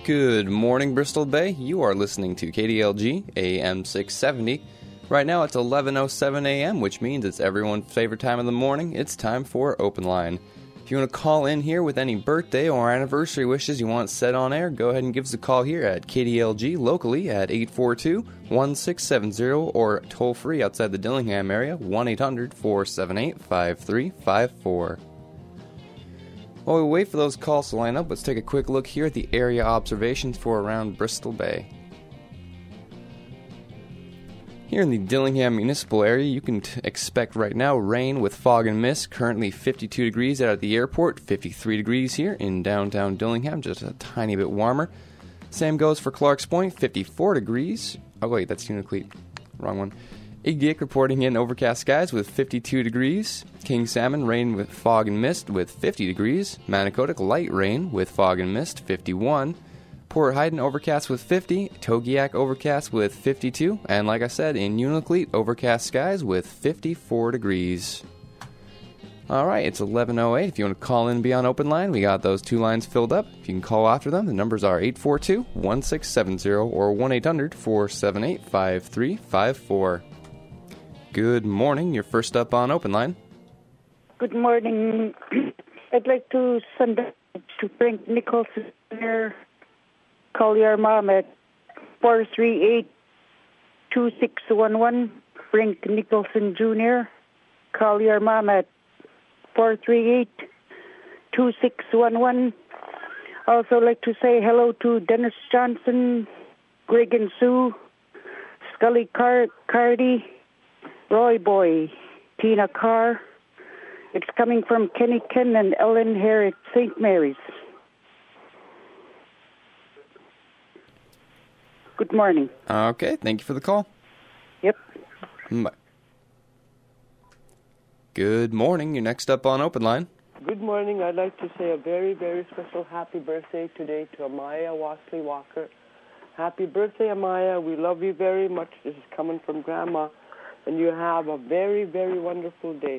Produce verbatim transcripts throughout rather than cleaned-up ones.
Good morning, Bristol Bay. You are listening to K D L G, A M six seventy. Right now it's eleven oh seven a.m., which means it's everyone's favorite time of the morning. It's time for Open Line. If you want to call in here with any birthday or anniversary wishes you want set on air, go ahead and give us a call here at K D L G locally at eight four two, one six seven zero or toll free outside the Dillingham area, one eight hundred, four seven eight, five three five four. While we wait for those calls to line up, let's take a quick look here at the area observations for around Bristol Bay. Here in the Dillingham municipal area, you can t- expect right now rain with fog and mist. Currently fifty-two degrees out at the airport, fifty-three degrees here in downtown Dillingham, just a tiny bit warmer. Same goes for Clarks Point, fifty-four degrees. Oh wait, that's Unalakleet. Wrong one. Igiak reporting in overcast skies with fifty-two degrees. King Salmon rain with fog and mist with fifty degrees. Manicodic light rain with fog and mist, fifty-one. Port Haydn overcast with fifty. Togiak overcast with fifty-two. And like I said, in Unalakleet, overcast skies with fifty-four degrees. Alright, it's eleven oh eight. If you want to call in and be on open line, we got those two lines filled up. If you can call after them, the numbers are eight four two, one six seven zero or one eight hundred, four seven eight, five three five four. Good morning. You're first up on Open Line. Good morning. I'd like to send it to Frank Nicholson there. Call your mom at four three eight, two six one one. Frank Nicholson Junior Call your mom at four three eight, two six one one. Also like to say hello to Dennis Johnson, Greg and Sue, Scully Car- Cardi, Roy Boy, Tina Carr. It's coming from Kenny Ken and Ellen Hare at Saint Mary's. Good morning. Okay, thank you for the call. Yep. Bye. Good morning. You're next up on Open Line. Good morning. I'd like to say a very, very special happy birthday today to Amaya Wasley Walker. Happy birthday, Amaya. We love you very much. This is coming from Grandma. And you have a very, very wonderful day.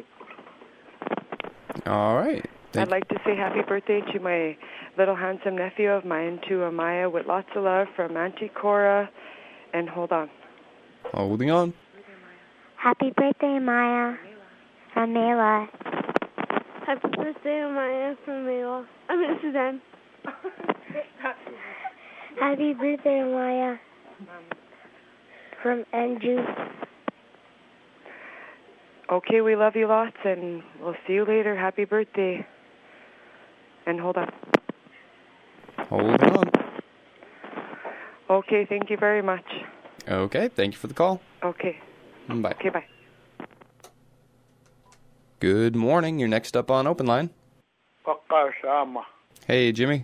All right. Thank I'd like to say happy birthday to my little handsome nephew of mine, to Amaya, with lots of love from Auntie Cora. And hold on. Holding on. Happy birthday, Maya. From Mayla. Happy birthday, Maya, from Mayla. I mean, Suzanne. Happy birthday, Maya. From Andrew. Okay, we love you lots, and we'll see you later. Happy birthday. And hold on. Holding on. Okay, thank you very much. Okay, thank you for the call. Okay. Bye. Okay, bye. Good morning. You're next up on Open Line. Hey, Jimmy.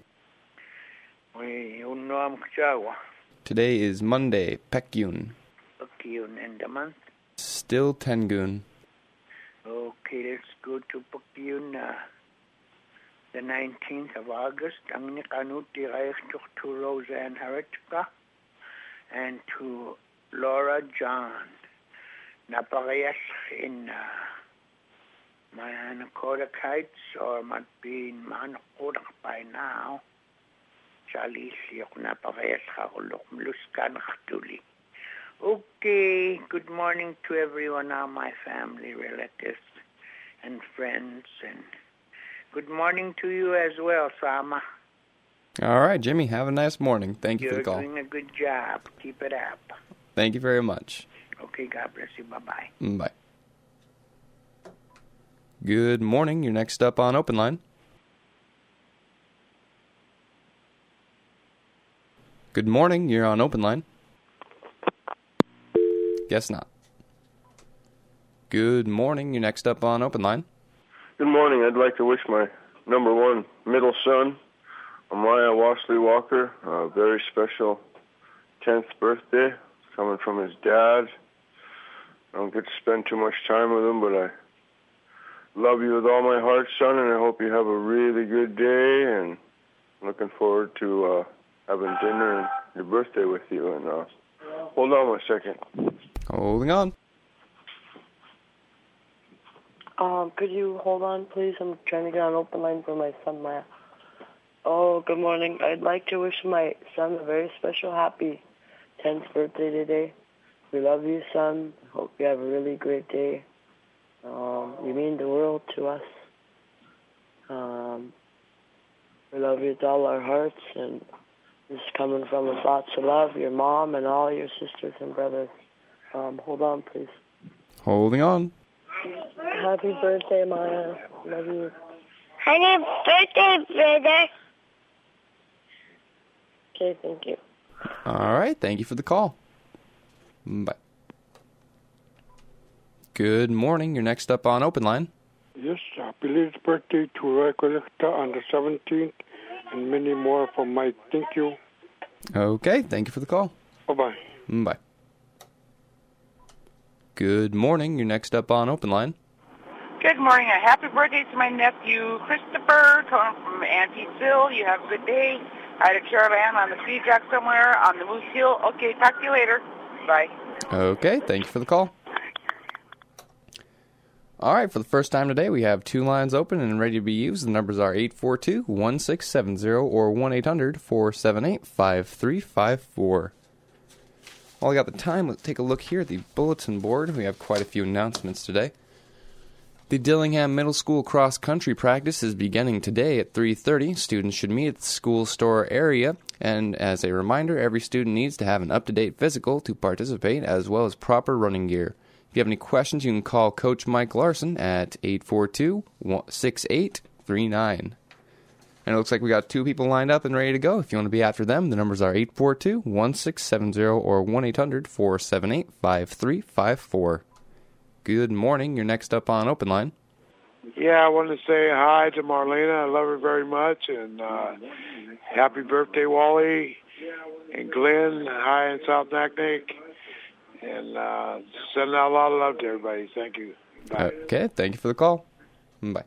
Today is Monday, Pekyun. Pekyun and the month? Still Tengun. Okay, let's go to Pekyun. Uh, the nineteenth of August. Ang nikanuti reicht to Roseanne Haritzka and to Laura John. Naparehas in uh, Mahanakodak Heights, or might be in Mahanakodak by now. Charlie Siok Naparehas Harulok Mluskan Chtuli. Okay, good morning to everyone, all my family, relatives, and friends, and good morning to you as well, Sama. All right, Jimmy, have a nice morning. Thank you You're for the call. You're doing a good job. Keep it up. Thank you very much. Okay, God bless you. Bye-bye. Bye. Good morning. You're next up on Open Line. Good morning. You're on Open Line. Guess not. Good morning. You're next up on Open Line. Good morning. I'd like to wish my number one middle son, Amaya Wasley Walker, a very special tenth birthday, coming from his dad. I don't get to spend too much time with him, but I love you with all my heart, son, and I hope you have a really good day, and looking forward to uh, having dinner and your birthday with you. And uh, hold on one second. Holding on. Um, could you hold on, please? I'm trying to get on open line for my son, Maya. Oh, good morning. I'd like to wish my son a very special happy tenth birthday today. We love you, son. Hope you have a really great day. Um, you mean the world to us. Um, we love you with all our hearts, and this is coming from us lots of love, your mom and all your sisters and brothers. Um, hold on, please. Holding on. Happy birthday, Maya. Love you. Happy birthday, brother. Okay, thank you. All right. Thank you for the call. Bye. Good morning. You're next up on Open Line. Yes, happy late birthday to Recollecta on the seventeenth, and many more from Mike. Thank you. Okay. Thank you for the call. Bye-bye. Bye. Good morning. You're next up on Open Line. Good morning. A happy birthday to my nephew, Christopher, calling from Auntie Phil. You have a good day. Hi to Carol Ann on the speed jack somewhere on the Moose Hill. Okay, talk to you later. Bye. Okay, thank you for the call. All right, for the first time today, we have two lines open and ready to be used. The numbers are eight four two, one six seven zero or one eight hundred, four seven eight, five three five four. While I got the time, let's take a look here at the bulletin board. We have quite a few announcements today. The Dillingham Middle School cross-country practice is beginning today at three thirty. Students should meet at the school store area, and as a reminder, every student needs to have an up-to-date physical to participate, as well as proper running gear. If you have any questions, you can call Coach Mike Larson at eight four two, six eight three nine. And it looks like we got two people lined up and ready to go. If you want to be after them, the numbers are eight four two, one six seven zero or one eight hundred, four seven eight, five three five four. Good morning. You're next up on Open Line. Yeah, I want to say hi to Marlena. I love her very much. And uh, happy birthday, Wally. And Glenn, hi in South Naknek. And uh, sending out a lot of love to everybody. Thank you. Bye. Okay, thank you for the call. Bye.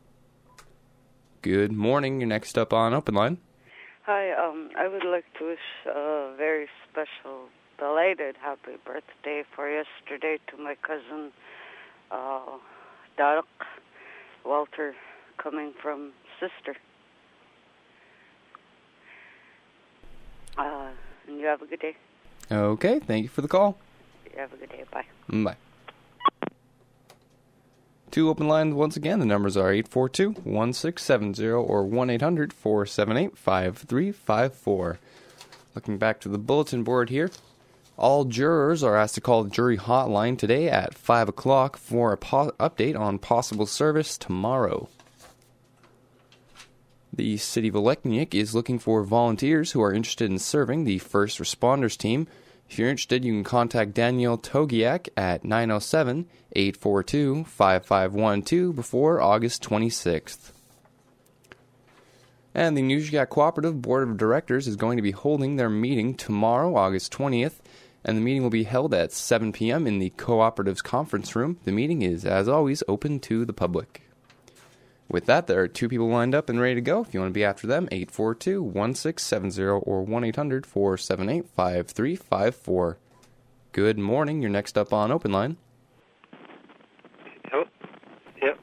Good morning. You're next up on Open Line. Hi, um, I would like to wish a very special, belated happy birthday for yesterday to my cousin, uh, Doc Walter, coming from sister. Uh, and you have a good day. Okay, thank you for the call. You have a good day. Bye. Bye. Two open lines once again. The numbers are eight four two, one six seven zero or one eight hundred, four seven eight, five three five four. Looking back to the bulletin board here. All jurors are asked to call the jury hotline today at five o'clock for a po- update on possible service tomorrow. The City of Aleknik is looking for volunteers who are interested in serving the first responders team. If you're interested, you can contact Danielle Togiak at nine oh seven, eight four two, five five one two before August twenty-sixth. And the Nujigak Cooperative Board of Directors is going to be holding their meeting tomorrow, August twentieth, and the meeting will be held at seven p.m. in the Cooperative's conference room. The meeting is, as always, open to the public. With that, there are two people lined up and ready to go. If you want to be after them, eight four two, one six seven zero or one eight hundred, four seven eight, five three five four. Good morning. You're next up on Open Line. Hello? Yep.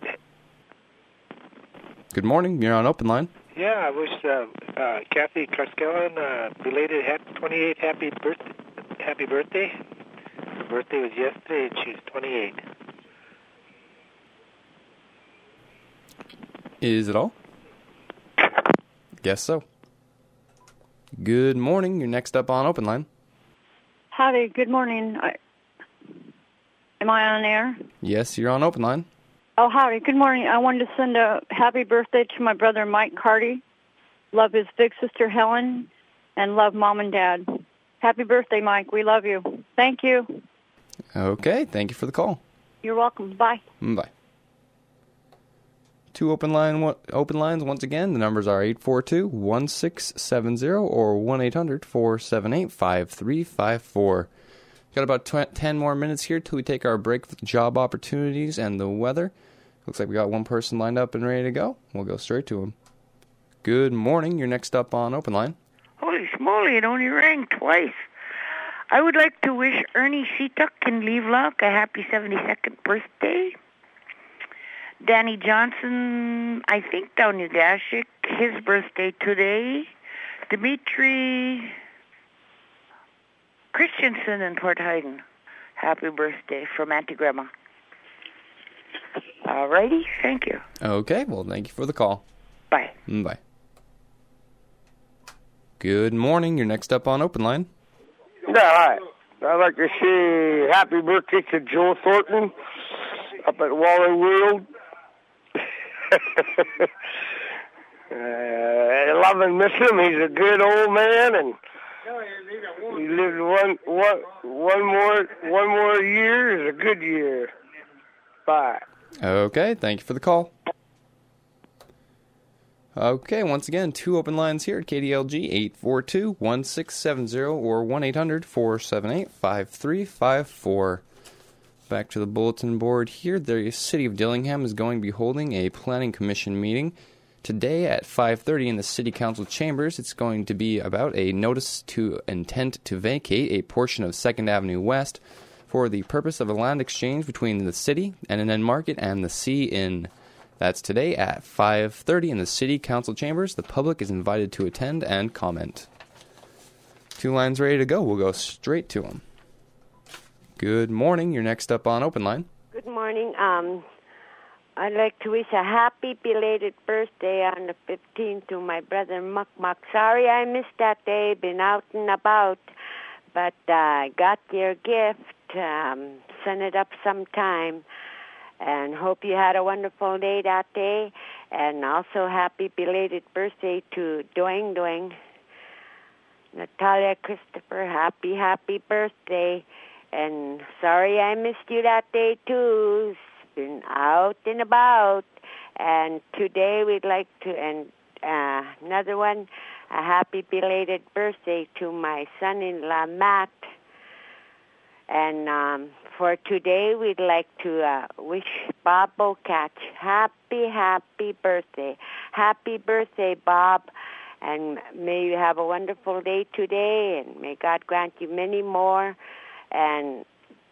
Good morning. You're on Open Line. Yeah, I wish uh, uh, Kathy Karskellen uh, belated happy twenty-eight happy birthday. Happy birthday. Her birthday was yesterday, and she's twenty-eight. Is it all? Guess so. Good morning. You're next up on Open Line. Howdy. Good morning. I, am I on air? Yes, you're on Open Line. Oh, howdy. Good morning. I wanted to send a happy birthday to my brother Mike Carty. Love his big sister Helen, and love Mom and Dad. Happy birthday, Mike. We love you. Thank you. Okay. Thank you for the call. You're welcome. Bye. Bye. Two open line, one, open lines once again. The numbers are eight four two, one six seven zero or one eight hundred, four seven eight, five three five four. Got about tw- ten more minutes here till we take our break with job opportunities and the weather. Looks like we got one person lined up and ready to go. We'll go straight to him. Good morning. You're next up on Open Line. Holy smoly, it only rang twice. I would like to wish Ernie Seatuck in Levelock a happy seventy-second birthday. Danny Johnson, I think down New Dashik, his birthday today. Dimitri Christensen in Port Haydn, happy birthday from Auntie Grandma. All righty, thank you. Okay, well, thank you for the call. Bye. Bye. Good morning. You're next up on Open Line. Yeah, hi. I'd like to say happy birthday to Joe Thornton up at Wally World. uh, I love and miss him. He's a good old man, and he lived one, one, one more, one more year is a good year. Bye. Okay, thank you for the call. Okay, once again, two open lines here at K D L G, eight four two, one six seven zero or one eight hundred, four seven eight, five three five four. Back to the bulletin board here. The City of Dillingham is going to be holding a Planning Commission meeting today at five thirty in the City Council chambers. It's going to be about a notice to intent to vacate a portion of second Avenue West for the purpose of a land exchange between the city, N N N Market, and the Sea Inn. That's today at five thirty in the City Council chambers. The public is invited to attend and comment. Two lines ready to go. We'll go straight to them. Good morning. You're next up on Open Line. Good morning. Um, I'd like to wish a happy belated birthday on the fifteenth to my brother Muck Muck. Sorry I missed that day. Been out and about. But I uh, got your gift. Um, send it up sometime. And hope you had a wonderful day that day. And also happy belated birthday to Doing Doing. Natalia Christopher, happy, happy birthday. And sorry I missed you that day too. Been out and about. And today we'd like to, and uh, another one, a happy belated birthday to my son-in-law, Matt. And um, for today, we'd like to uh, wish Bob Bocatch happy, happy birthday. Happy birthday, Bob. And may you have a wonderful day today, and may God grant you many more. And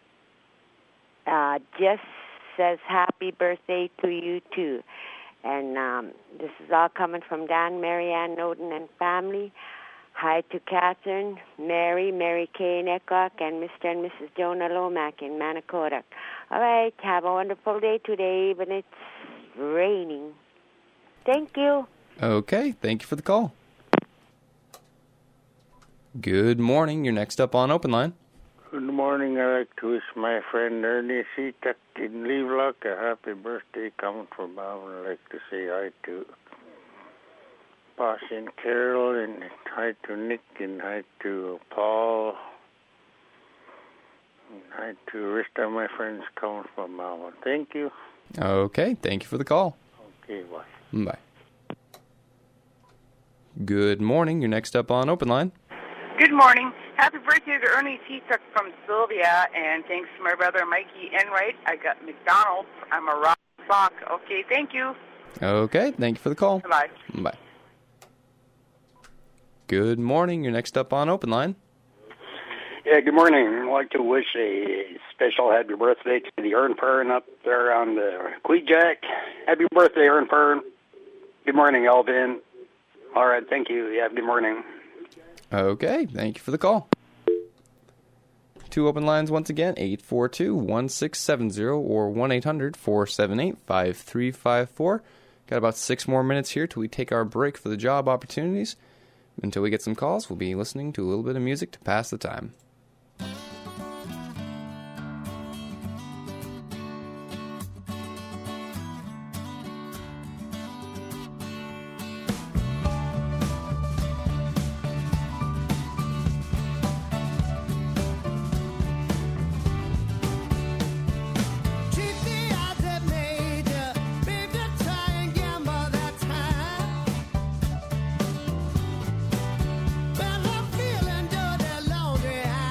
uh, Jess says happy birthday to you, too. And um, this is all coming from Dan, Mary Ann Noden, and family. Hi to Catherine, Mary, Mary Kay Necklock, and Mister and Missus Jonah Lomack in Manicotac. All right, have a wonderful day today, even it's raining. Thank you. Okay, thank you for the call. Good morning. You're next up on Open Line. Good morning. I'd like to wish my friend Ernie Seatuck in Levelock a happy birthday coming from Bob. I'd like to say hi to Posh and Carol, and hi to Nick, and hi to Paul, and hi to the rest of my friends coming from Melbourne. Thank you. Okay, thank you for the call. Okay, bye. Bye. Good morning. You're next up on Open Line. Good morning. Happy birthday to Ernie Seatuck from Sylvia, and thanks to my brother Mikey Enright. I got McDonald's. I'm a rock sock. Okay, thank you. Okay, thank you for the call. Bye. Bye. Good morning. You're next up on Open Line. Yeah, good morning. I'd like to wish a special happy birthday to the Ern Pern up there on the Queejack. Happy birthday, Ern Pern. Good morning, Alvin. All right, thank you. Yeah, good morning. Okay, thank you for the call. Two open lines once again, eight four two, one six seven zero or one eight hundred, four seven eight, five three five four. Got about six more minutes here till we take our break for the job opportunities. Until we get some calls, we'll be listening to a little bit of music to pass the time. Well, I'm feeling dirty, laundry.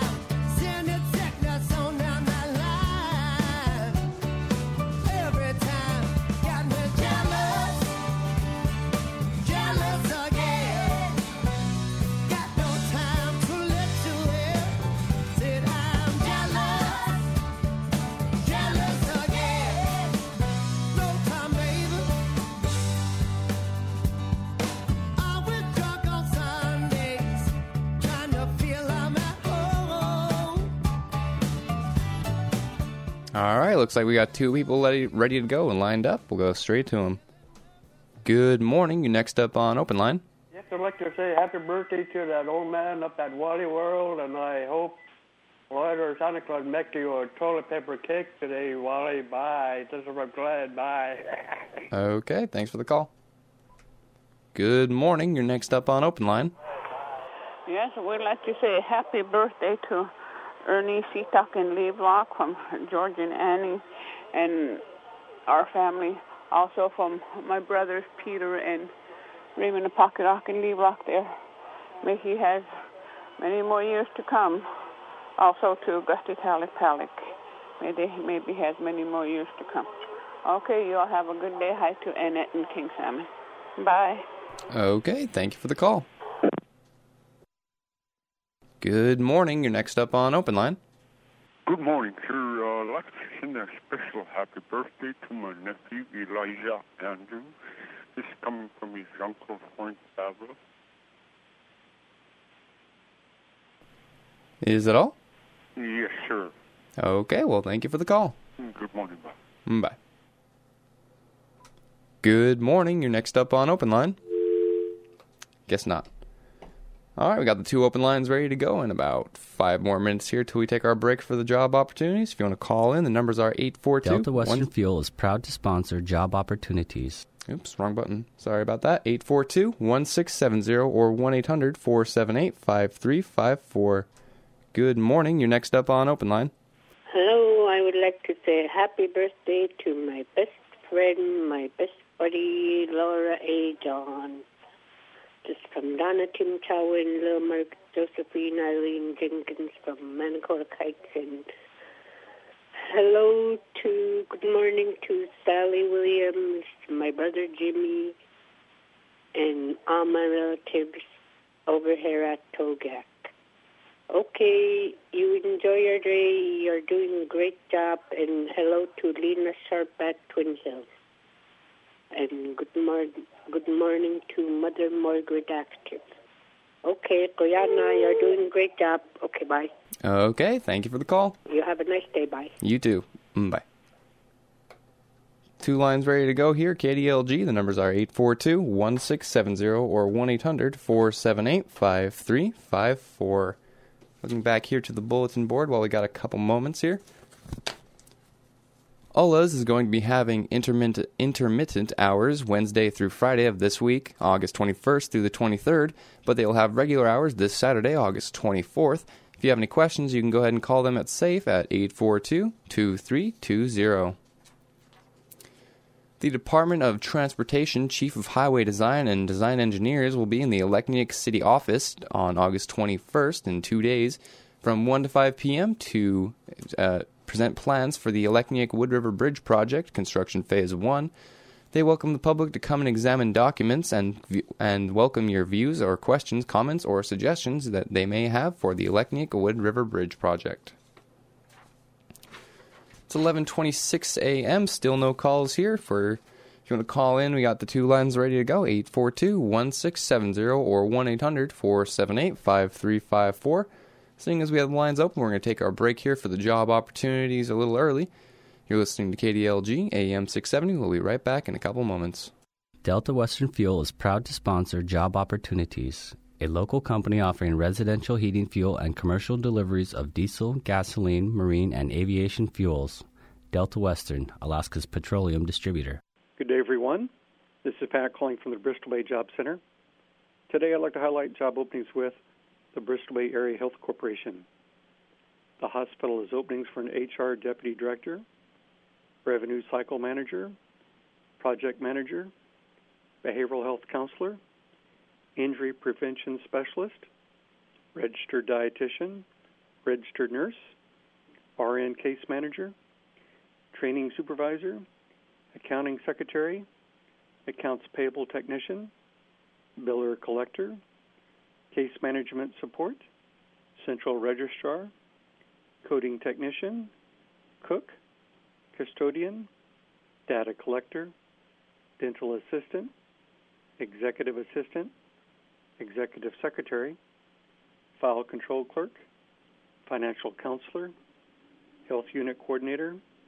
All right, looks like we got two people ready, ready to go and lined up. We'll go straight to them. Good morning. You're next up on Open Line. Yes, I'd like to say happy birthday to that old man up at Wally World, and I hope Lord or Santa Claus make you a toilet paper cake today, Wally. Bye. This is I'm glad. Bye. Okay, thanks for the call. Good morning. You're next up on Open Line. Yes, we'd like to say happy birthday to Ernie Seatuck and Lee Block from George and Annie and our family. Also from my brothers Peter and Raymond the Pocket Rock and Lee Block there. May he has many more years to come. Also to Gusty Talik Palik. May they maybe has many more years to come. Okay, you all have a good day. Hi to Annette and King Salmon. Bye. Okay, thank you for the call. Good morning. You're next up on Open Line. Good morning, sir. Uh, I'd like to send a special happy birthday to my nephew, Elijah Andrews. This is coming from his uncle, Frank Favreau. Is it all? Yes, sir. Okay, well, thank you for the call. Good morning, bye. Bye. Good morning. You're next up on Open Line. Guess not. All right, we got the two open lines ready to go in about five more minutes here till we take our break for the job opportunities. If you want to call in, the numbers are eight four two. Delta Western one... Fuel is proud to sponsor job opportunities. Oops, wrong button. Sorry about that. eight four two, one six seven zero or one eight hundred, four seven eight, five three five four. Good morning. You're next up on Open Line. Hello, I would like to say happy birthday to my best friend, my best buddy, Laura A. John. Just from Donna Tim Chowan, Lil Mark, Josephine Eileen Jenkins from Manacora Heights. And hello to, good morning to Sally Williams, my brother Jimmy, and all my relatives over here at Togak. Okay, you enjoy your day. You're doing a great job. And hello to Lena Sharp at Twin Hills. And good, mor- good morning to Mother Margaret Active. Okay, Koyana, you're doing a great job. Okay, bye. Okay, thank you for the call. You have a nice day. Bye. You too. Mm, bye. Two lines ready to go here. K D L G, the numbers are eight four two, one six seven zero or one eight hundred, four seven eight, five three five four. Looking back here to the bulletin board while we got a couple moments here. Ola's is going to be having intermittent, intermittent hours Wednesday through Friday of this week, August twenty-first through the twenty-third, but they'll have regular hours this Saturday, August twenty-fourth. If you have any questions, you can go ahead and call them at SAFE at eight four two, two three two zero. The Department of Transportation Chief of Highway Design and Design Engineers will be in the Elecnic City office on August twenty-first in two days from one to five p.m. to uh, present plans for the Elecnic Wood River Bridge project, construction phase one. They welcome the public to come and examine documents and and welcome your views or questions, comments, or suggestions that they may have for the Elecnic Wood River Bridge project. It's eleven twenty-six a.m. Still no calls here. For if you want to call in, we got the two lines ready to go, eight four two, one six seven zero or one eight hundred, four seven eight, five three five four. Seeing as we have the lines open, we're going to take our break here for the job opportunities a little early. You're listening to K D L G, A M six seventy. We'll be right back in a couple moments. Delta Western Fuel is proud to sponsor Job Opportunities, a local company offering residential heating fuel and commercial deliveries of diesel, gasoline, marine, and aviation fuels. Delta Western, Alaska's petroleum distributor. Good day, everyone. This is Pat calling from the Bristol Bay Job Center. Today, I'd like to highlight job openings with the Bristol Bay Area Health Corporation. The hospital has openings for an H R Deputy Director, Revenue Cycle Manager, Project Manager, Behavioral Health Counselor, Injury Prevention Specialist, Registered Dietitian, Registered Nurse, R N Case Manager, Training Supervisor, Accounting Secretary, Accounts Payable Technician, Biller Collector, Case Management Support, Central Registrar, Coding Technician, Cook, Custodian, Data Collector, Dental Assistant, Executive Assistant, Executive Secretary, File Control Clerk, Financial Counselor, Health Unit Coordinator,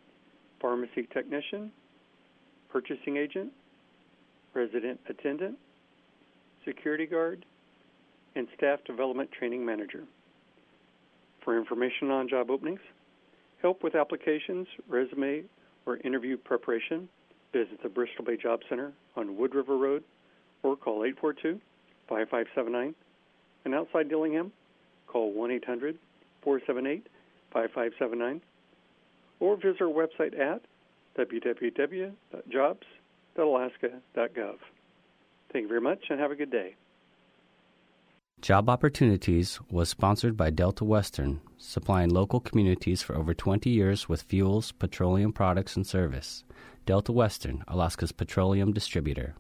pharmacy technician, purchasing agent, resident attendant, security guard, and staff development training manager. For information on job openings, help with applications, resume, or interview preparation, visit the Bristol Bay Job Center on Wood River Road or call eight four two, five five seven nine. And outside Dillingham, call one eight hundred, four seven eight, five five seven nine or visit our website at w w w dot jobs dot alaska dot gov. Thank you very much and have a good day. Job Opportunities was sponsored by Delta Western, supplying local communities for over twenty years with fuels, petroleum products, and service. Delta Western, Alaska's petroleum distributor.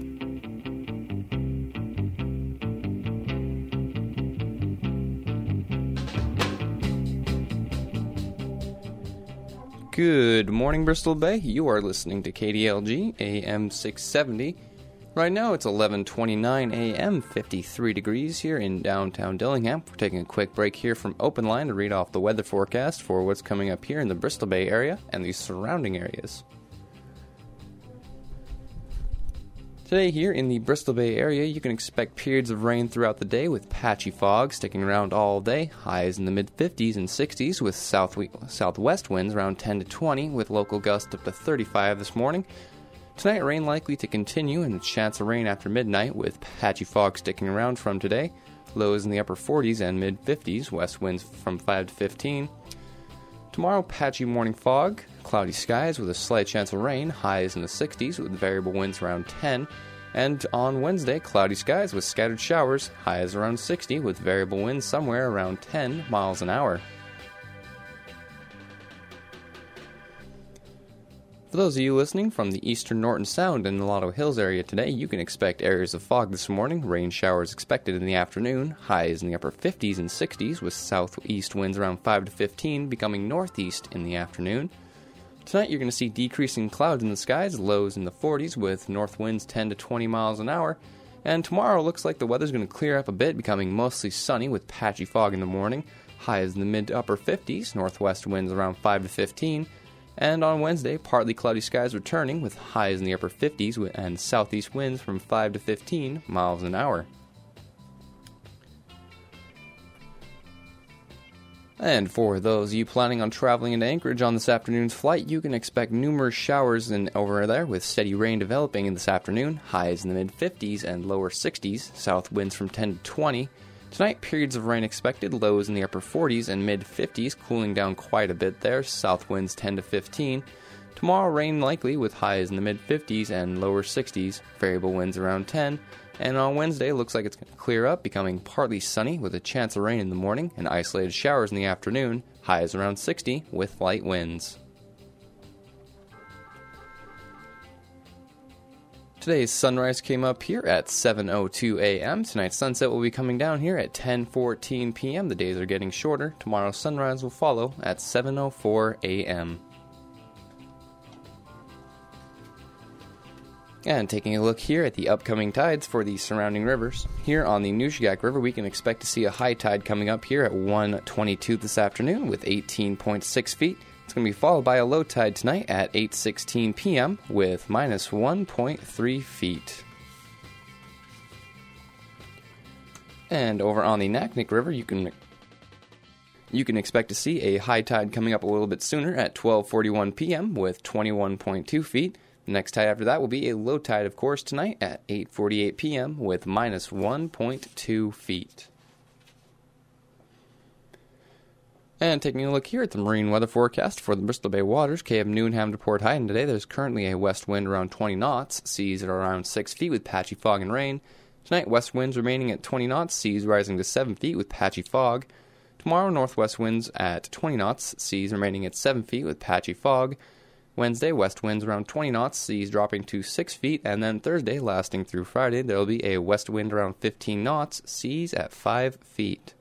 Good morning, Bristol Bay. You are listening to K D L G, A M six seventy. Right now it's eleven twenty-nine a m, fifty-three degrees here in downtown Dillingham. We're taking a quick break here from Open Line to read off the weather forecast for what's coming up here in the Bristol Bay area and the surrounding areas. Today here in the Bristol Bay area, you can expect periods of rain throughout the day with patchy fog sticking around all day, highs in the mid-fifties and sixties with south southwest winds around ten to twenty with local gusts up to thirty-five this morning. Tonight, rain likely to continue and a chance of rain after midnight with patchy fog sticking around from today. Lows in the upper forties and mid-fifties, west winds from five to fifteen. Tomorrow, patchy morning fog, cloudy skies with a slight chance of rain, highs in the sixties with variable winds around ten. And on Wednesday, cloudy skies with scattered showers, highs around sixty with variable winds somewhere around ten miles an hour. For those of you listening from the eastern Norton Sound and the Lotto Hills area today, you can expect areas of fog this morning, rain showers expected in the afternoon, highs in the upper fifties and sixties with southeast winds around five to fifteen, becoming northeast in the afternoon. Tonight you're going to see decreasing clouds in the skies, lows in the forties with north winds ten to twenty miles an hour. And tomorrow looks like the weather's going to clear up a bit, becoming mostly sunny with patchy fog in the morning, highs in the mid to upper fifties, northwest winds around five to fifteen. And on Wednesday, partly cloudy skies returning with highs in the upper fifties and southeast winds from five to fifteen miles an hour. And for those of you planning on traveling into Anchorage on this afternoon's flight, you can expect numerous showers in over there with steady rain developing in this afternoon, highs in the mid-fifties and lower sixties, south winds from ten to twenty. Tonight, periods of rain expected, lows in the upper forties and mid-fifties, cooling down quite a bit there, south winds ten to fifteen. Tomorrow, rain likely with highs in the mid-fifties and lower sixties, variable winds around ten. And on Wednesday, looks like it's going to clear up, becoming partly sunny with a chance of rain in the morning and isolated showers in the afternoon, highs around sixty with light winds. Today's sunrise came up here at seven oh two a m Tonight's sunset will be coming down here at ten fourteen p m The days are getting shorter. Tomorrow's sunrise will follow at seven oh four a m And taking a look here at the upcoming tides for the surrounding rivers. Here on the Nushagak River, we can expect to see a high tide coming up here at one twenty-two this afternoon with eighteen point six feet. It's going to be followed by a low tide tonight at eight sixteen p m with minus one point three feet. And over on the Naknek River, you can you can expect to see a high tide coming up a little bit sooner at twelve forty-one p m with twenty-one point two feet. The next tide after that will be a low tide, of course, tonight at eight forty-eight p m with minus one point two feet. And taking a look here at the marine weather forecast for the Bristol Bay waters, Cape Newnham to Port Heighton today, there's currently a west wind around twenty knots, seas at around six feet with patchy fog and rain. Tonight, west winds remaining at twenty knots, seas rising to seven feet with patchy fog. Tomorrow, northwest winds at twenty knots, seas remaining at seven feet with patchy fog. Wednesday, west winds around twenty knots, seas dropping to six feet. And then Thursday, lasting through Friday, there will be a west wind around fifteen knots, seas at five feet.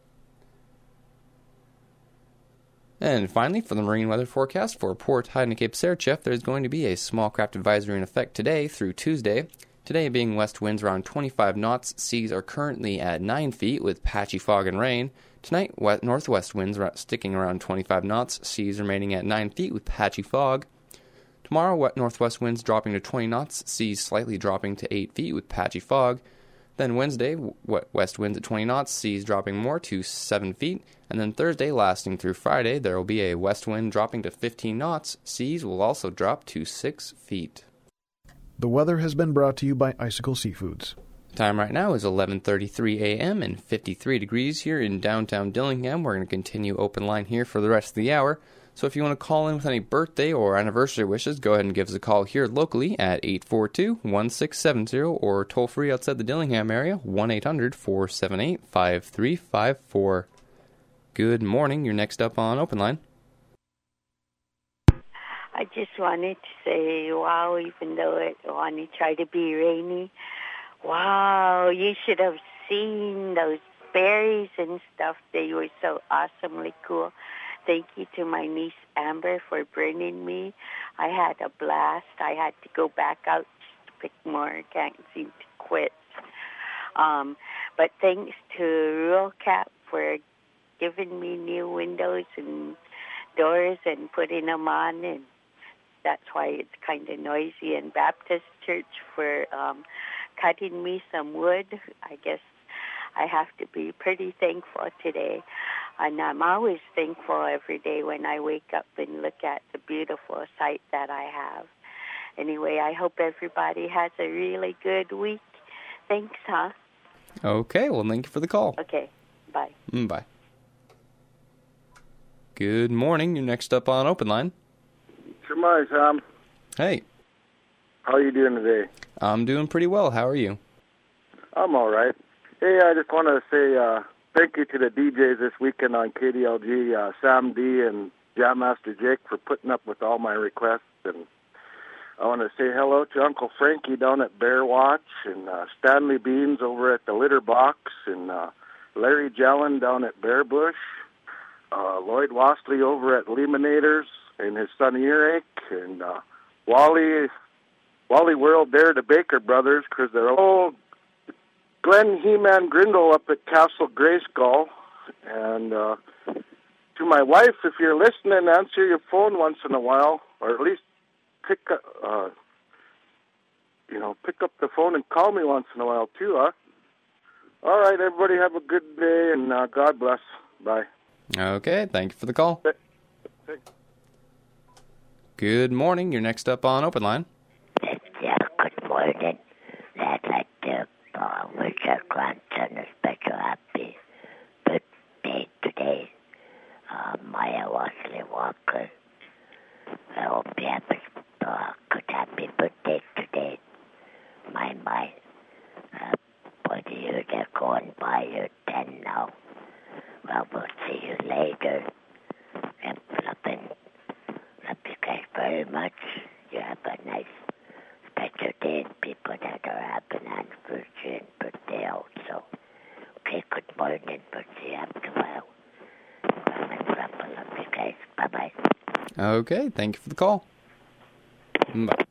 And finally, for the marine weather forecast for Port Heighton and Cape Saratcheff, there's going to be a small craft advisory in effect today through Tuesday. Today being west winds around twenty-five knots, seas are currently at nine feet with patchy fog and rain. Tonight, west, northwest winds are sticking around twenty-five knots, seas remaining at nine feet with patchy fog. Tomorrow, wet northwest winds dropping to twenty knots, seas slightly dropping to eight feet with patchy fog. Then Wednesday, wet west winds at twenty knots, seas dropping more to seven feet. And then Thursday, lasting through Friday, there will be a west wind dropping to fifteen knots. Seas will also drop to six feet. The weather has been brought to you by Icicle Seafoods. Time right now is eleven thirty-three a.m. and fifty-three degrees here in downtown Dillingham. We're going to continue open line here for the rest of the hour. So if you want to call in with any birthday or anniversary wishes, go ahead and give us a call here locally at eight four two, one six seven zero or toll free outside the Dillingham area, one eight hundred, four seven eight, five three five four. Good morning. You're next up on Open Line. I just wanted to say, wow, even though it wanted to try to be rainy, wow, you should have seen those berries and stuff. They were so awesomely cool. Thank you to my niece Amber for bringing me. I had a blast. I had to go back out just to pick more. I can't seem to quit. Um, but thanks to Rural Cap for giving me new windows and doors and putting them on, and that's why it's kind of noisy. And Baptist Church for um, cutting me some wood. I guess I have to be pretty thankful today. And I'm always thankful every day when I wake up and look at the beautiful sight that I have. Anyway, I hope everybody has a really good week. Thanks, huh? Okay, well, thank you for the call. Okay, bye. Mm, bye. Good morning. You're next up on Open Line. Good morning, Tom. Hey. How are you doing today? I'm doing pretty well. How are you? I'm all right. Hey, I just want to say uh, thank you to the D Js this weekend on K D L G, uh, Sam D and Jam Master Jake for putting up with all my requests. And I want to say hello to Uncle Frankie down at Bear Watch, and uh, Stanley Beans over at the Litter Box, and uh, Larry Jellin down at Bear Bush, uh, Lloyd Wastley over at Lemonators, and his son Earache, and uh, Wally, Wally World there, the Baker brothers, because they're all Glenn He-Man Grindle up at Castle Grayskull, and uh, to my wife, if you're listening, answer your phone once in a while, or at least pick up, uh, you know, pick up the phone and call me once in a while too, huh? All right, everybody, have a good day, and uh, God bless. Bye. Okay, thank you for the call. Good morning. You're next up on Open Line. Yeah, good morning. I'd like to uh, wish our grandson a special happy birthday today. Uh, Maya Wasley Walker. I hope you have a uh, good happy birthday today. My, my. Uh, what are you, they're going by your ten now. Well, we'll see you later. And flipping. Love you guys very much. You have a nice special day, and people that are having anniversary and birthday also. Okay, good morning, birthday after a while. I love you guys. Bye-bye. Okay, thank you for the call. Bye.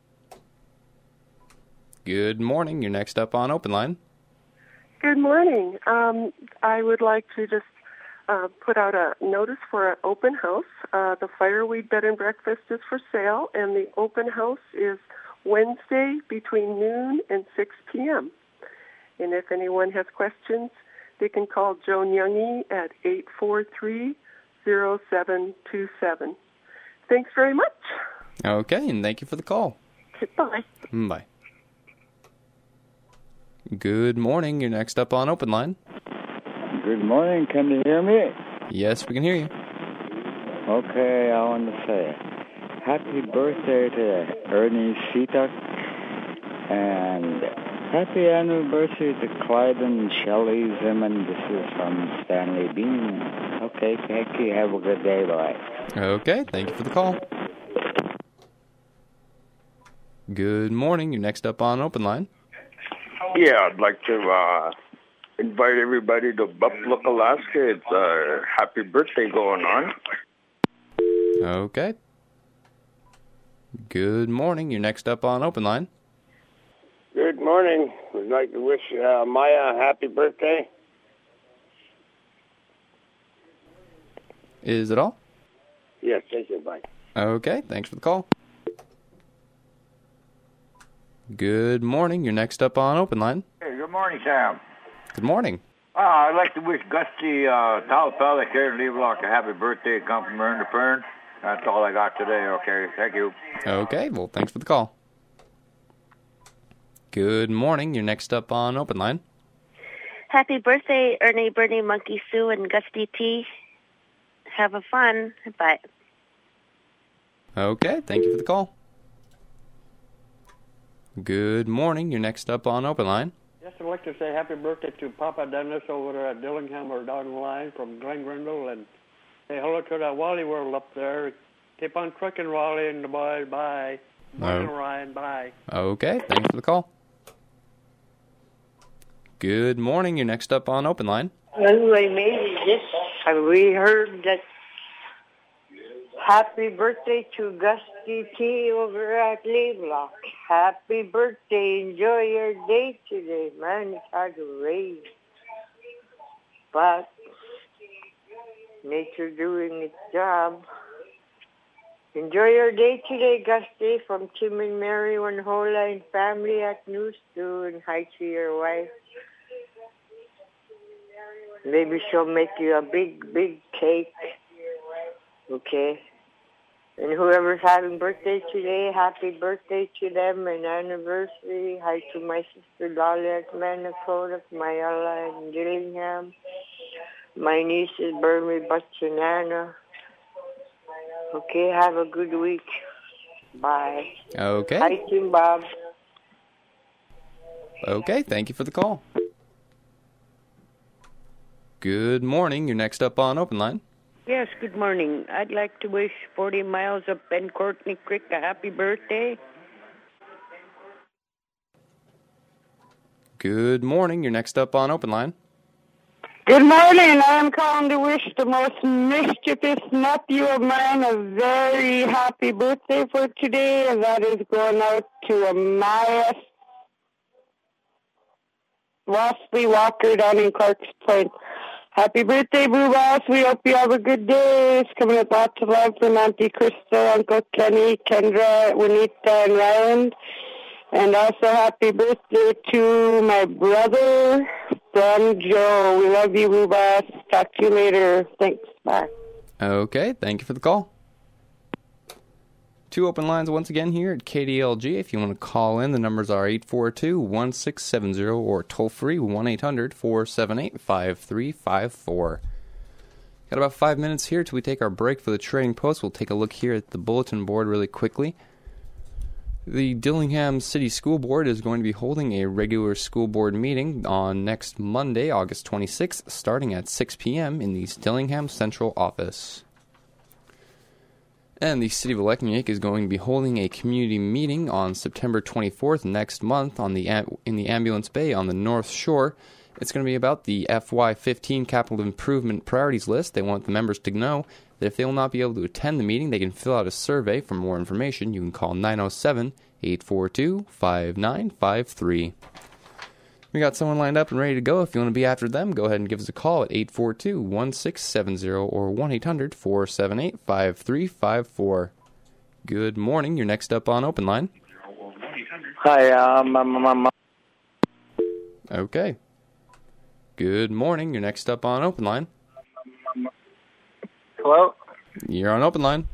Good morning. You're next up on Open Line. Good morning. Um, I would like to just uh, put out a notice for an open house. Uh, the Fireweed Bed and Breakfast is for sale, and the open house is Wednesday between noon and six p.m. And if anyone has questions, they can call Joan Youngie at eight four three, zero seven two seven. Thanks very much. Okay, and thank you for the call. Goodbye. Bye. Good morning. You're next up on Open Line. Good morning. Can you hear me? Yes, we can hear you. Okay, I want to say happy birthday to Ernie Seatuck, and happy anniversary to Clyde and Shelley Zimmern. This is from Stanley Bean. Okay, thank you. Have a good day. Bye. Okay, thank you for the call. Good morning. You're next up on Open Line. Yeah, I'd like to uh, invite everybody to Buffalo, Alaska. It's a uh, happy birthday going on. Okay. Good morning. You're next up on Open Line. Good morning. We'd like to wish uh, Maya a happy birthday. Is it all? Yes, thank you. Bye. Okay, thanks for the call. Good morning. You're next up on Open Line. Hey, good morning, Sam. Good morning. Uh, I'd like to wish Gusty uh, Talpellic here in Levelock a happy birthday. Come from Ern to Fern. That's all I got today. Okay, thank you. Okay, well, thanks for the call. Good morning. You're next up on Open Line. Happy birthday, Ernie, Bernie, Monkey Sue, and Gusty T. Have a fun. Bye. Okay, thank you for the call. Good morning. You're next up on Open Line. Yes, I'd like to say happy birthday to Papa Dennis over there at Dillingham or down the line from Glen Grindle, and say hello to that Wally World up there. Keep on trucking, Wally, and bye, bye. Morning, Oh. Ryan, bye. Okay, thanks for the call. Good morning. You're next up on Open Line. Anyway, maybe this, have we heard that happy birthday to Gusty T over at Levelock. Happy birthday. Enjoy your day today. Man, it's hard to rain. But nature doing its job. Enjoy your day today, Gusty, from Tim and Mary Wanhola and family at News two, and hi to your wife. Maybe she'll make you a big, big cake. Okay? And whoever's having birthday today, happy birthday to them and anniversary. Hi to my sister Dolly at Manitoba, Mayala and Dillingham. My nieces, Burmy, Butch, and Anna. Okay, have a good week. Bye. Okay. Hi, Tim Bob. Okay, thank you for the call. Good morning. You're next up on Open Line. Yes, good morning. I'd like to wish forty miles up Ben Courtney Creek a happy birthday. Good morning. You're next up on Open Line. Good morning. I am calling to wish the most mischievous nephew of mine a very happy birthday for today, and that is going out to Amaya Wasley Walker down in Clark's Point. Happy birthday, Boo Boss. We hope you have a good day. It's coming up lots of love from Auntie Crystal, Uncle Kenny, Kendra, Juanita, and Ryan. And also happy birthday to my brother from Joe. We love you, Boo Boss. Talk to you later. Thanks. Bye. Okay, thank you for the call. Two open lines once again here at K D L G. If you want to call in, the numbers are eight four two, one six seven zero or toll free one eight hundred, four seven eight, five three five four. Got about five minutes here till we take our break for the Trading Post. We'll take a look here at the bulletin board really quickly. The Dillingham City School Board is going to be holding a regular school board meeting on next Monday, August twenty-sixth, starting at six p.m. in the Dillingham Central Office. And the City of Alekhniak is going to be holding a community meeting on September twenty-fourth next month on the in the Ambulance Bay on the North Shore. It's going to be about the F Y fifteen Capital Improvement Priorities List. They want the members to know that if they will not be able to attend the meeting, they can fill out a survey. For more information, you can call nine oh seven, eight four two, five nine five three. We got someone lined up and ready to go. If you want to be after them, go ahead and give us a call at eight four two, one six seven zero or one eight hundred, four seven eight, five three five four. Good morning. You're next up on Open Line. Hi, um, um, um, um, Okay. Good morning. You're next up on Open Line. hello? You're on Open Line.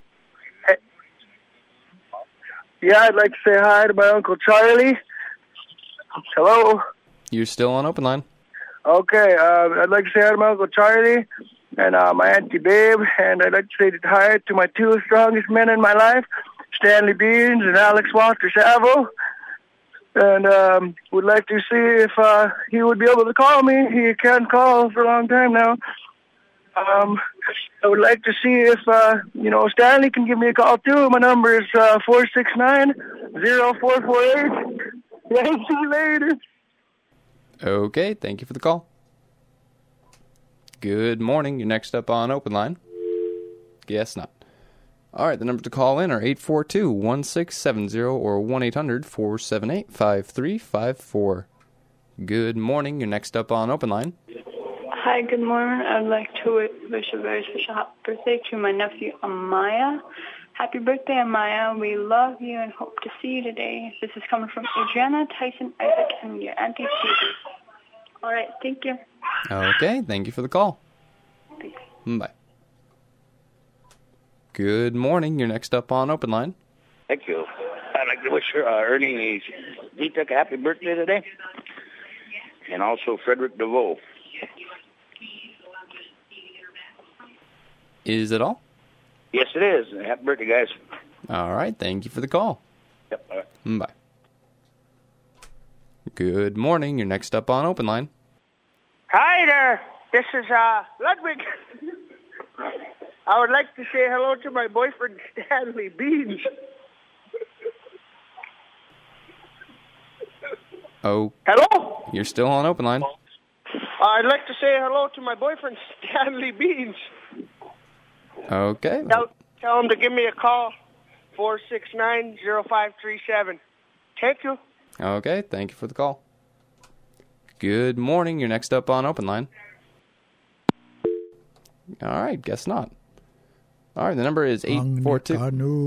Yeah, I'd like to say hi to my Uncle Charlie. Hello? You're still on Open Line. Okay, uh, I'd like to say hi to my Uncle Charlie and uh, my Auntie Babe, and I'd like to say hi to my two strongest men in my life, Stanley Beans and Alex Walter Saville. And um, would like to see if uh, he would be able to call me. He can't call for a long time now. Um, I would like to see if, uh, you know, Stanley can give me a call too. My number is uh, four six nine, zero four four eight. Thank you later. Okay, thank you for the call. Good morning. You're next up on Open Line. Guess not. All right, the numbers to call in are eight four two, one six seven zero or one eight hundred, four seven eight, five three five four. Good morning. You're next up on Open Line. Hi, good morning. I'd like to wish a very special happy birthday to my nephew Amaya. Happy birthday, Amaya. We love you and hope to see you today. This is coming from Adriana, Tyson, Isaac, and your Auntie Susie. All right, thank you. Okay, thank you for the call. Thanks. Bye. Good morning. You're next up on Open Line. Thank you. I'd like to wish uh, Ernie Zitek a happy birthday today. And also Frederick DeVoe. Is it all? Yes, it is. Happy birthday, guys. All right, thank you for the call. Yep. All right. Bye. Good morning. You're next up on Open Line. Hi there. This is uh, Ludwig. I would like to say hello to my boyfriend, Stanley Beans. Oh. Hello? You're still on Open Line. Uh, I'd like to say hello to my boyfriend, Stanley Beans. Okay. Tell, tell him to give me a call, four six nine, zero five three seven. Thank you. Okay, thank you for the call. Good morning. You're next up on Open Line. All right, guess not. All right, the number is eight four two.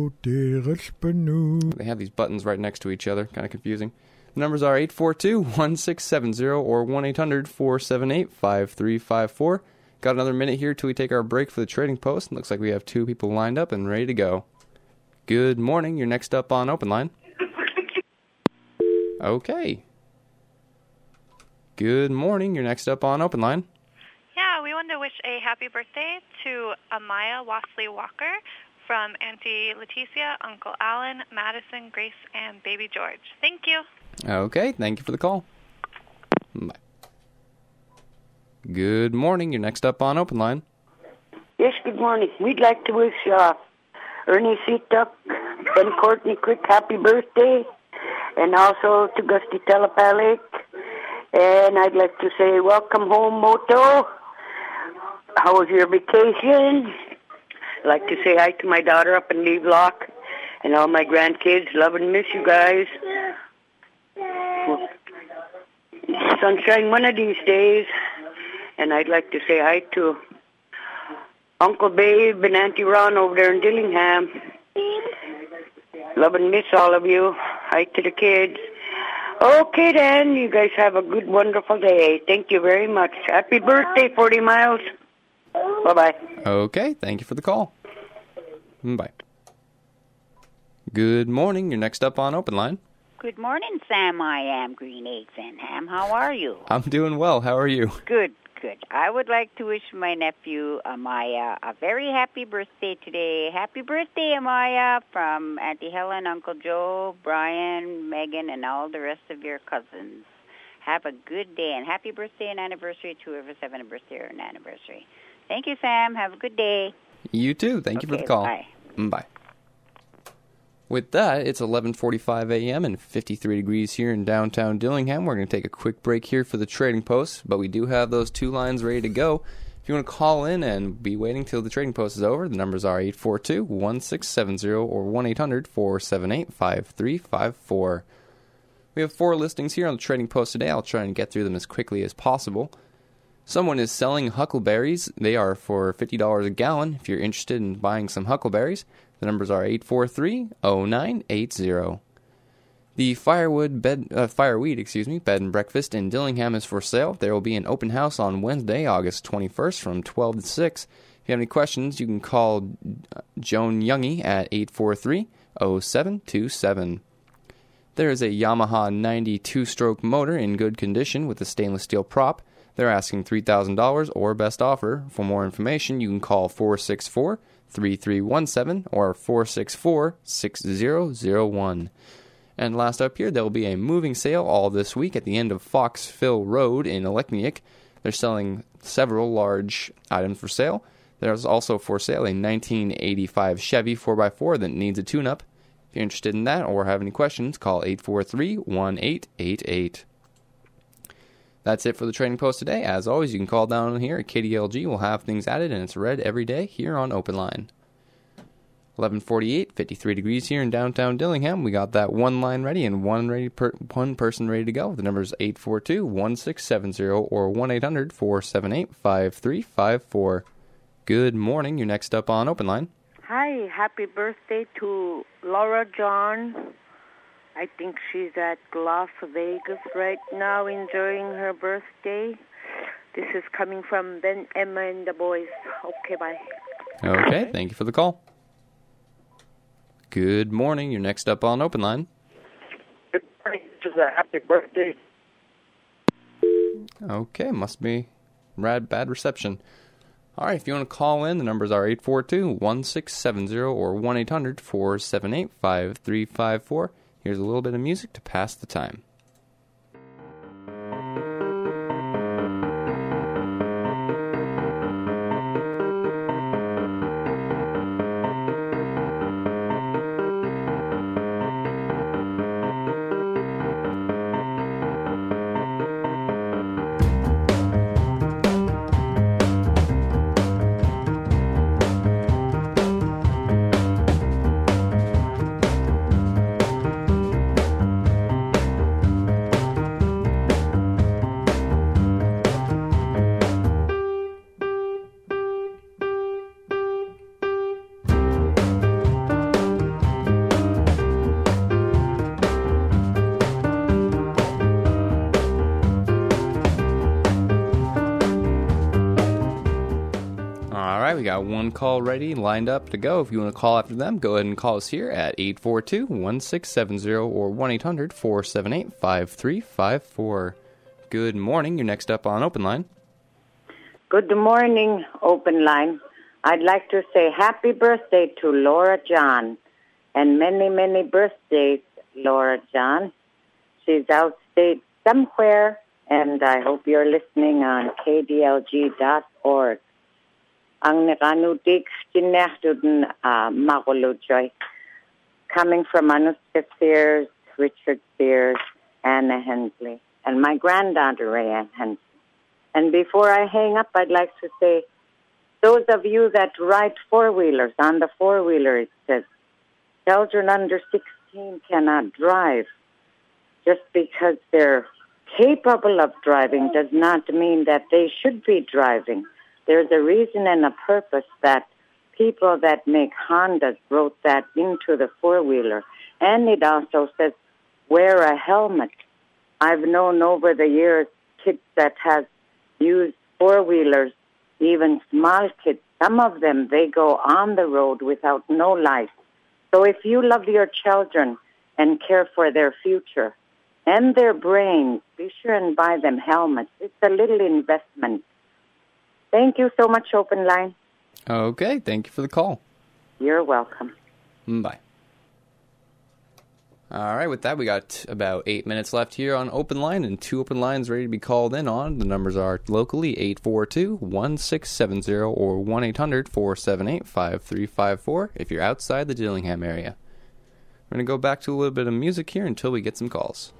They have these buttons right next to each other. Kind of confusing. The numbers are eight four two, one six seven zero or one eight hundred, four seven eight, five three five four. Got another minute here till we take our break for the trading post. Looks like we have two people lined up and ready to go. Good morning. You're next up on Open Line. Okay. Good morning. You're next up on Open Line. Yeah, we wanted to wish a happy birthday to Amaya Wasley Walker from Auntie Leticia, Uncle Alan, Madison, Grace, and Baby George. Thank you. Okay, thank you for the call. Bye. Good morning. You're next up on Open Line. Yes, good morning. We'd like to wish uh, Ernie Seatuck and Courtney Quick happy birthday, and also to Gusty Telepalik. And I'd like to say welcome home, Moto. How was your vacation? I'd like to say hi to my daughter up in Levelock and all my grandkids. Love and miss you guys. Sunshine one of these days. And I'd like to say hi to Uncle Babe and Auntie Ron over there in Dillingham. Love and miss all of you. Hi to the kids. Okay, then. You guys have a good, wonderful day. Thank you very much. Happy birthday, forty miles. Bye-bye. Okay, thank you for the call. Bye. Good morning. You're next up on Open Line. Good morning, Sam. I am Green Eggs and Ham. How are you? I'm doing well. How are you? Good, good. I would like to wish my nephew, Amaya, a very happy birthday today. Happy birthday, Amaya, from Auntie Helen, Uncle Joe, Brian, Megan, and all the rest of your cousins. Have a good day, and happy birthday and anniversary to whoever's having a birthday or an anniversary. Thank you, Sam. Have a good day. You too. Thank okay, you for the call. Bye. Bye. With that, it's eleven forty-five a.m. and fifty-three degrees here in downtown Dillingham. We're going to take a quick break here for the trading post, but we do have those two lines ready to go. If you want to call in and be waiting till the trading post is over, the numbers are eight four two, one six seven zero or one eight hundred, four seven eight, five three five four. We have four listings here on the trading post today. I'll try and get through them as quickly as possible. Someone is selling huckleberries. They are for fifty dollars a gallon. If you're interested in buying some huckleberries, the numbers are eight four three, zero nine eight zero. The firewood bed, uh, fireweed, excuse me, bed and breakfast in Dillingham is for sale. There will be an open house on Wednesday, August twenty-first, from twelve to six. If you have any questions, you can call Joan Youngie at eight four three, zero seven two seven. There is a Yamaha ninety-two stroke motor in good condition with a stainless steel prop. They're asking three thousand dollars or best offer. For more information, you can call four six four, three three one seven or four six four, six zero zero one. And last up here, there will be a moving sale all this week at the end of Foxville Road in Alekniik. They're selling several large items for sale. There's also for sale a nineteen eighty-five Chevy four by four that needs a tune-up. If you're interested in that or have any questions, call eight four three, one eight eight eight. That's it for the trading post today. As always, you can call down here at K D L G. We'll have things added, and it's read every day here on Open Line. eleven forty-eight, fifty-three degrees here in downtown Dillingham. We got that one line ready and one ready per, one person ready to go. The number is eight four two, one six seven zero or one eight hundred, four seven eight, five three five four. Good morning. You're next up on Open Line. Hi, happy birthday to Laura John. I think she's at Las Vegas right now enjoying her birthday. This is coming from Ben, Emma, and the boys. Okay, bye. Okay, thank you for the call. Good morning. You're next up on Open Line. Good morning. This is a happy birthday. Okay, must be rad bad reception. All right, if you want to call in, the numbers are eight four two, one six seven zero or one eight hundred, four seven eight, five three five four. Here's a little bit of music to pass the time. We got one call ready, lined up to go. If you want to call after them, go ahead and call us here at eight four two, one six seven zero or one eight hundred, four seven eight, five three five four. Good morning. You're next up on Open Line. Good morning, Open Line. I'd like to say happy birthday to Laura John, and many, many birthdays, Laura John. She's outstate somewhere, and I hope you're listening on K D L G dot org. Ang nakanutik kinahtud uh, makulujoy. Coming from Anuska Sears, Richard Sears, Anna Hensley, and my granddaughter, Rayanne Hensley. And before I hang up, I'd like to say, those of you that ride four-wheelers, on the four-wheeler it says, children under sixteen cannot drive. Just because they're capable of driving does not mean that they should be driving. There's a reason and a purpose that people that make Hondas wrote that into the four-wheeler. And it also says, wear a helmet. I've known over the years kids that have used four-wheelers, even small kids. Some of them, they go on the road without no life. So if you love your children and care for their future and their brains, be sure and buy them helmets. It's a little investment. Thank you so much, Open Line. Okay, thank you for the call. You're welcome. Bye. All right, with that, we got about eight minutes left here on Open Line and two open lines ready to be called in on. The numbers are locally eight four two, one six seven zero or one eight hundred, four seven eight, five three five four if you're outside the Dillingham area. We're going to go back to a little bit of music here until we get some calls.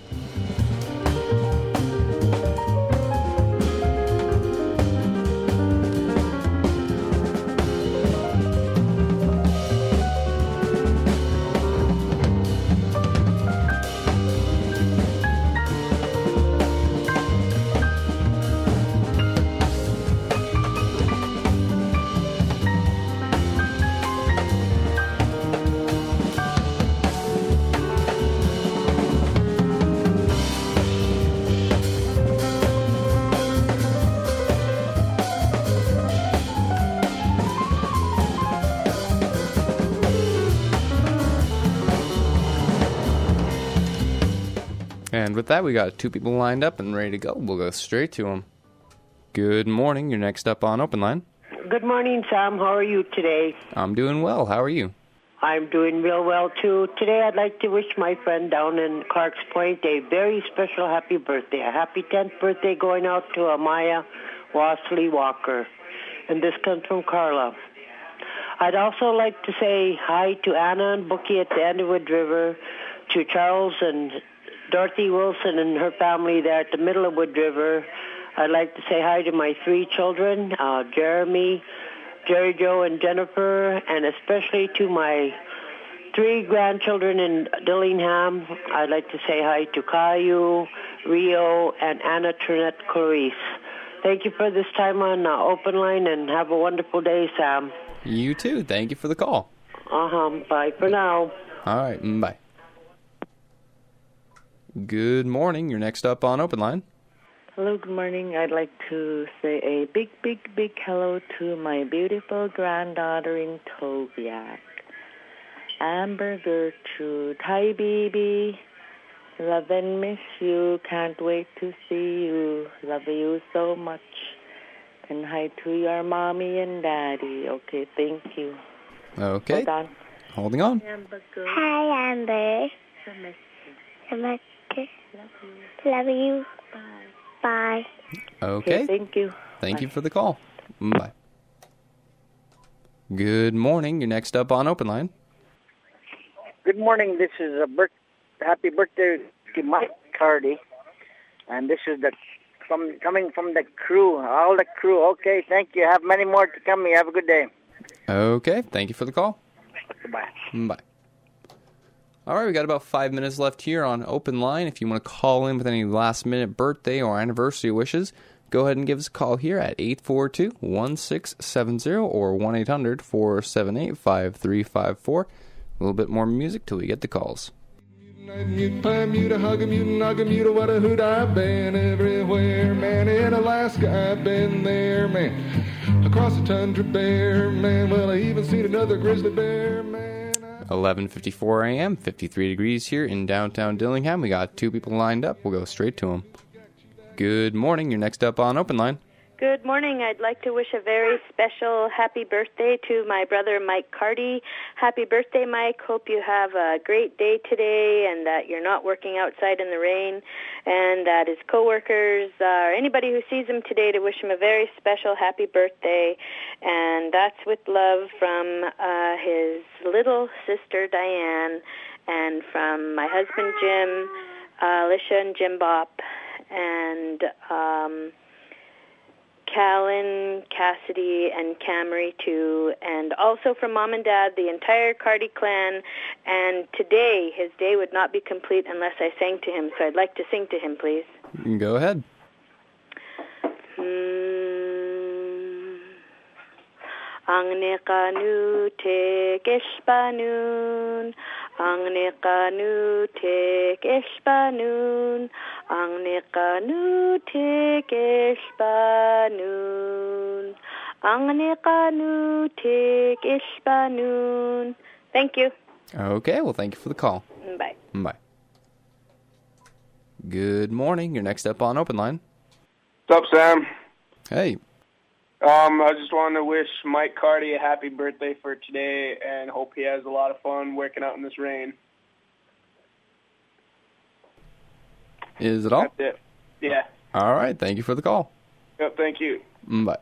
And with that, we got two people lined up and ready to go. We'll go straight to them. Good morning. You're next up on Open Line. Good morning, Sam. How are you today? I'm doing well. How are you? I'm doing real well, too. Today, I'd like to wish my friend down in Clark's Point a very special happy birthday. A happy tenth birthday going out to Amaya Wasley Walker. And this comes from Carla. I'd also like to say hi to Anna and Bookie at the Underwood River, to Charles and Dorothy Wilson and her family there at the middle of Wood River. I'd like to say hi to my three children, uh, Jeremy, Jerry Joe, and Jennifer, and especially to my three grandchildren in Dillingham. I'd like to say hi to Caillou, Rio, and Anna Trinette Clarice. Thank you for this time on uh, Open Line, and have a wonderful day, Sam. You too. Thank you for the call. Uh-huh. Bye for now. All right. Bye. Good morning. You're next up on Open Line. Hello, good morning. I'd like to say a big, big, big hello to my beautiful granddaughter in Tobiac. Amber Gertrude. Hi, baby. Love and miss you. Can't wait to see you. Love you so much. And hi to your mommy and daddy. Okay, thank you. Okay. Hold on. Holding on. Hi, Amber. Love you. Love you. Bye. Bye. Okay. Okay, thank you. Thank Bye. you for the call. Bye. Good morning. You're next up on Open Line. Good morning. This is a birth- happy birthday to Mike Cardy, and this is the from coming from the crew, all the crew. Okay, thank you. Have many more to come. You have a good day. Okay. Thank you for the call. Goodbye. Bye. All right, we got about five minutes left here on Open Line. If you want to call in with any last-minute birthday or anniversary wishes, go ahead and give us a call here at eight four two, one six seven zero or one eight hundred, four seven eight, five three five four. A little bit more music till we get the calls. Mute, pie, mute, a hug, a mute, nog, a mute, what a hoot, I've been everywhere, man. In Alaska, I've been there, man. Across the tundra bare, man. Well, I even seen another grizzly bear, man. eleven fifty-four a.m., fifty-three degrees here in downtown Dillingham. We got two people lined up. We'll go straight to them. Good morning. You're next up on Open Line. Good morning. I'd like to wish a very special happy birthday to my brother Mike Cardy. Happy birthday, Mike. Hope you have a great day today and that you're not working outside in the rain, and that his coworkers uh, or anybody who sees him today to wish him a very special happy birthday. And that's with love from uh, his little sister Diane, and from my husband Jim, uh, Alicia and Jim Bop, and um Callan, Cassidy, and Camry too, and also from Mom and Dad, the entire Cardy clan. And today, his day would not be complete unless I sang to him, so I'd like to sing to him, please. Go ahead. Mm. Ang kanu te keshpanun, ang kanu te keshpanun, ang kanu te keshpanun, ang kanu te keshpanun. Thank you. Okay, well, thank you for the call. Bye. Bye. Good morning. You're next up on Open Line. What's up, Sam? Hey. Um, I just wanted to wish Mike Cardy a happy birthday for today and hope he has a lot of fun working out in this rain. Is it all? That's it. Yeah. All right. Thank you for the call. Yep, thank you. Bye.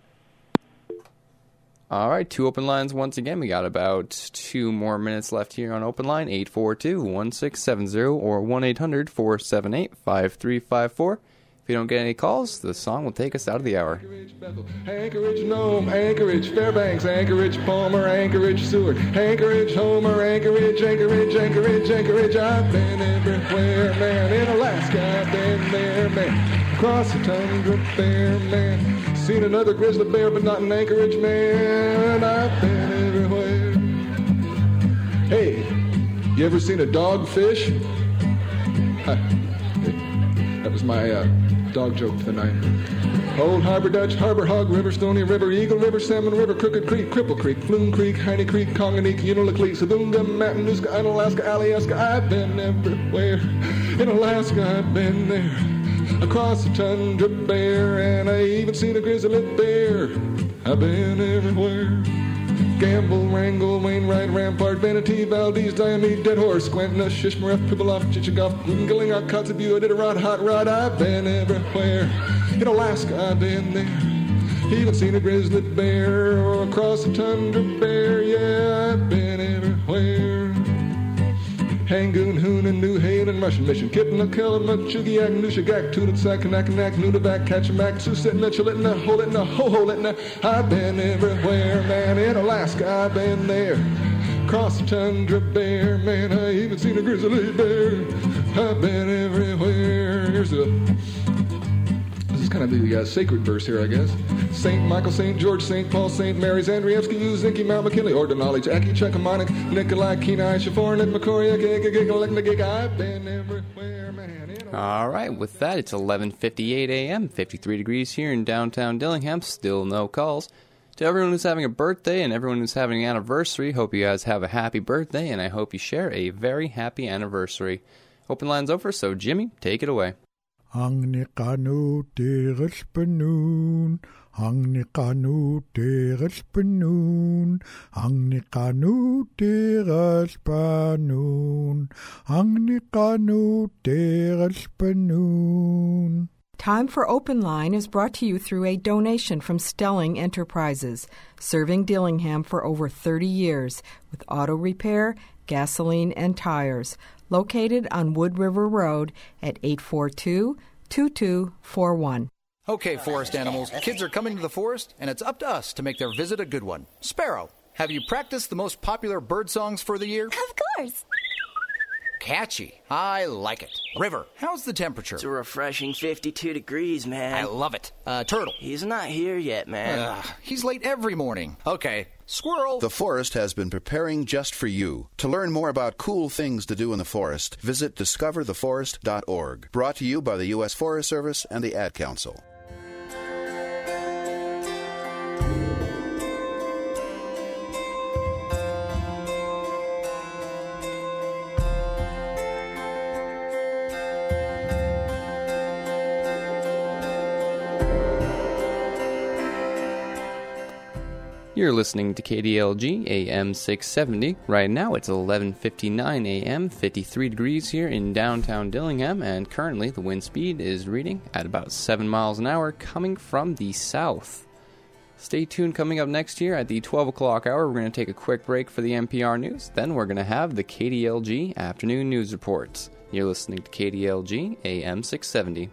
All right. Two open lines once again. We got about two more minutes left here on Open Line. eight four two, one six seven zero or one eight hundred, four seven eight, five three five four. If you don't get any calls, the song will take us out of the hour. Anchorage, Nome, Anchorage, Fairbanks, Anchorage, Palmer, Anchorage, Seward, Anchorage, Homer, Anchorage, Anchorage, Anchorage, Anchorage. I've been everywhere, man. In Alaska, I've been there, man. Across the tundra bare, man. Seen another grizzly bear, but not in Anchorage, man. I've been everywhere. Hey, you ever seen a dogfish? Huh. That was my uh, dog joke for the night. Old Harbor Dutch, Harbor Hog River, Stony River, Eagle River, Salmon River, Crooked Creek, Cripple Creek, Flume Creek, Heine Creek, Conganique, Unalakleet, Sabunga, Matanuska, Unalaska, Alyeska. I've been everywhere. In Alaska, I've been there. Across the tundra bare, and I even seen a grizzly bear. I've been everywhere. Gamble, Wrangell, Wainwright, Rampart, Vanity, Valdez, Diomede, Dead Horse, Squantina, Shishmaref, Pribilof, Chichagof, Glingling, Kotzebue, Iditarod, Hot Rod. I've been everywhere. In Alaska, I've been there. Even seen a grizzly bear, or across the tundra bare. Yeah, I've been everywhere. Hangoon, Hoonan, New Haven, Russian Mission, Kitna, Kelma, Chugiak, Nushagak, Tunatsak, Kanakanak, Nunavak, Kachamak, Susitna, Chalitna, Holitna, Ho-Holitna. I've been everywhere, man. In Alaska, I've been there. Across the tundra bare, man. I even seen a grizzly bear. I've been everywhere. Here's a... This is kind of the uh, sacred verse here, I guess. Saint Michael, Saint George, Saint Paul, Saint Mary's, Andrievsky, Uzinki, Mount McKinley, Order Knowledge, Aki, Chekamonic, Nikolai, Kenai, Shafor, Nick McCory, I've been everywhere, man. All right, with that, it's eleven fifty-eight a.m., fifty-three degrees here in downtown Dillingham, still no calls. To everyone who's having a birthday and everyone who's having an anniversary, hope you guys have a happy birthday, and I hope you share a very happy anniversary. Open line's over, so Jimmy, take it away. Ang nikanu teres penun, ang nikanu teres penun, ang nikanu teres penun, ang nikanu teres penun. Time for Open Line is brought to you through a donation from Stelling Enterprises, serving Dillingham for over thirty years with auto repair, gasoline, and tires. Located on Wood River Road at eight four two, two two four one. Okay, forest animals, kids are coming to the forest, and it's up to us to make their visit a good one. Sparrow, have you practiced the most popular bird songs for the year? Of course. Catchy. I like it. River, how's the temperature? It's a refreshing fifty-two degrees, man. I love it. Uh, Turtle. He's not here yet, man. Uh, he's late every morning. Okay. Squirrel. The forest has been preparing just for you. To learn more about cool things to do in the forest, visit discover the forest dot org. Brought to you by the U S Forest Service and the Ad Council. You're listening to K D L G A M six seventy. Right now it's eleven fifty-nine a.m., fifty-three degrees here in downtown Dillingham, and currently the wind speed is reading at about seven miles an hour coming from the south. Stay tuned. Coming up next year at the twelve o'clock hour, we're going to take a quick break for the N P R News. Then we're going to have the K D L G Afternoon News Reports. You're listening to K D L G A M six seventy.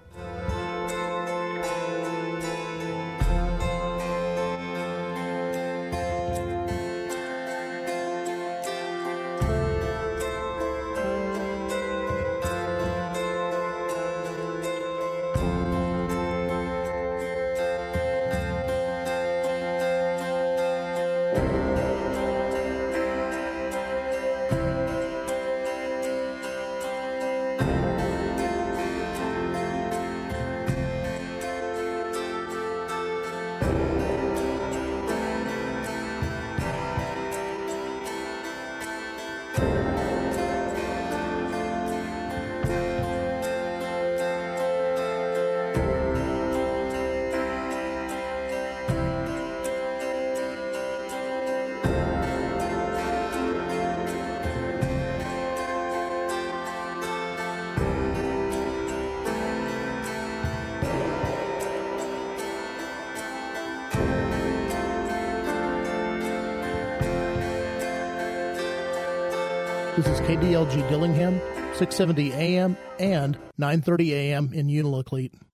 This is K D L G Dillingham, six seventy A M and nine thirty A M in Unalakleet.